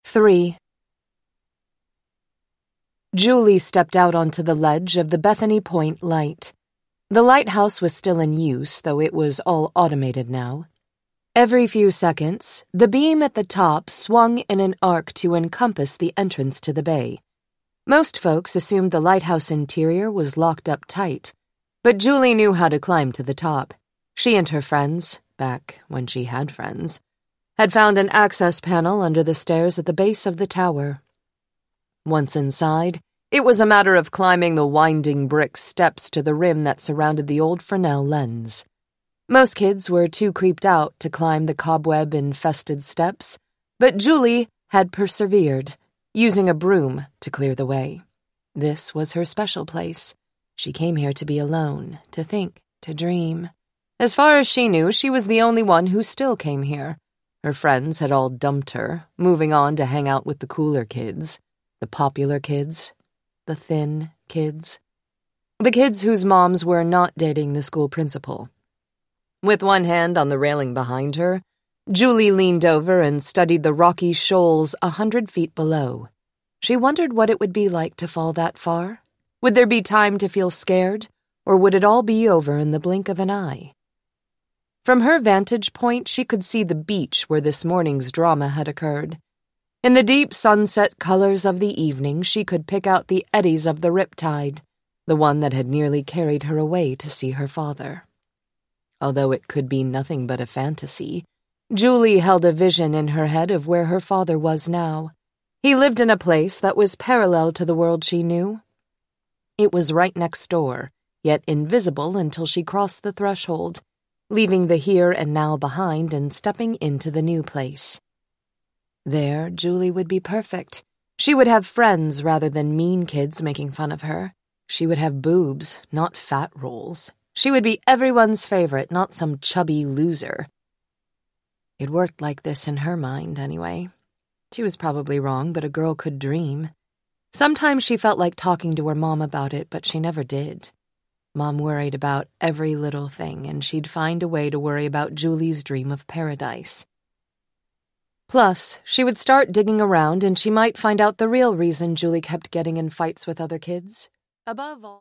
3. Julie stepped out onto the ledge of the Bethany Point light. The lighthouse was still in use, though it was all automated now. Every few seconds, the beam at the top swung in an arc to encompass the entrance to the bay. Most folks assumed the lighthouse interior was locked up tight, but Julie knew how to climb to the top. She and her friends, back when she had friends, had found an access panel under the stairs at the base of the tower. Once inside, it was a matter of climbing the winding brick steps to the rim that surrounded the old Fresnel lens. Most kids were too creeped out to climb the cobweb-infested steps, but Julie had persevered, using a broom to clear the way. This was her special place. She came here to be alone, to think, to dream. As far as she knew, she was the only one who still came here. Her friends had all dumped her, moving on to hang out with the cooler kids, the popular kids, the thin kids, the kids whose moms were not dating the school principal. With one hand on the railing behind her, Julie leaned over and studied the rocky shoals 100 feet below. She wondered what it would be like to fall that far. Would there be time to feel scared, or would it all be over in the blink of an eye? From her vantage point, she could see the beach where this morning's drama had occurred. In the deep sunset colors of the evening, she could pick out the eddies of the riptide, the one that had nearly carried her away to see her father. Although it could be nothing but a fantasy, Julie held a vision in her head of where her father was now. He lived in a place that was parallel to the world she knew. It was right next door, yet invisible until she crossed the threshold, leaving the here and now behind and stepping into the new place. There, Julie would be perfect. She would have friends rather than mean kids making fun of her. She would have boobs, not fat rolls. She would be everyone's favorite, not some chubby loser. It worked like this in her mind, anyway. She was probably wrong, but a girl could dream. Sometimes she felt like talking to her mom about it, but she never did. Mom worried about every little thing, and she'd find a way to worry about Julie's dream of paradise. Plus, she would start digging around, and she might find out the real reason Julie kept getting in fights with other kids. Above all...